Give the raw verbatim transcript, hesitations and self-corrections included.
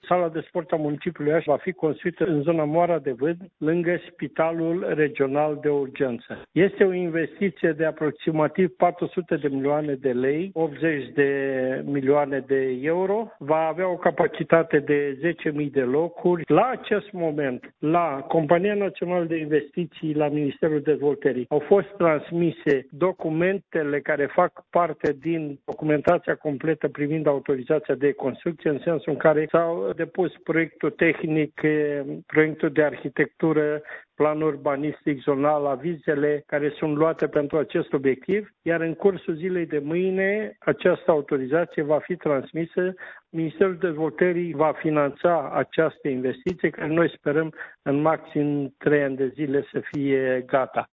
Sala de sport a municipiului Iași va fi construită în zona Moara de Vânt, lângă Spitalul Regional de Urgență. Este o investiție de aproximativ patru sute de milioane de lei, optzeci de milioane de euro. Va avea o capacitate de zece mii de locuri. La acest moment, la Compania Națională de Investiții, la Ministerul Dezvoltării, au fost transmise documentele care fac parte din documentația completă privind autorizația de construcție, în sensul în care s-au depus proiectul tehnic, proiectul de arhitectură, plan urbanistic zonal, avizele care sunt luate pentru acest obiectiv, iar în cursul zilei de mâine această autorizație va fi transmisă. Ministerul Dezvoltării va finanța această investiție, care noi sperăm în maxim trei ani de zile să fie gata.